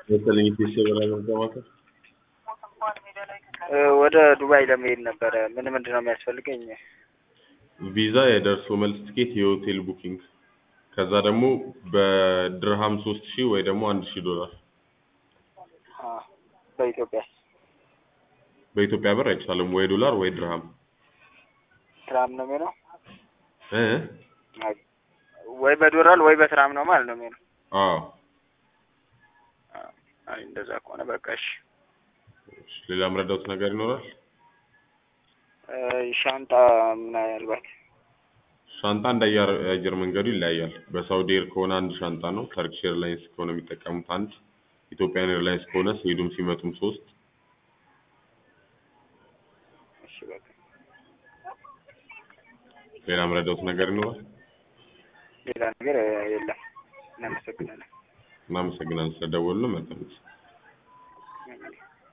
መሰለኝ ሲሰበራ መርዳማከ ወደ ዱባይ ለመሄድ ነበረ። ምንድነው የሚያስፈልገኝ? ቪዛ፣ የደርሶ መልስ ትኬት፣ የሆቴል ቡኪንግ ከዛ ደግሞ በድርሃም 3000 ወይ ደግሞ $1000 በኢትዮጵያ በኢትዮጵያ ብር አይቻልም። ወይ ዶላር ወይ ድርሃም ትራም ነው የሚለው እ ወይ በዶላር ወይ በትራም ነው ማለት ነው የሚለው። አዎ አይ እንደዛ ከሆነ በቃ እሺ። ሌላ ምረዳውት ነገር ይኖራል? ሻንጣ ምናልባት ሻንጣ አየር መንገዱ ይለያያል። በሳውዲ ኤር ከሆነ አንድ ሻንጣ ነው። ተርኪሽ ኤርላይንስ ከሆነ የሚጠቀሙት አንድ፣ ኢትዮጵያን ኤርላይንስ ከሆነ ሲሄዱም ሲመጡም 3። እሺ በቃ ሌላ ምረዳውት ነገር ይኖራል? ሌላ ነገር የለም። እናመሰግናለን። እናመሰግናለን ስለደወሉልን። መልካም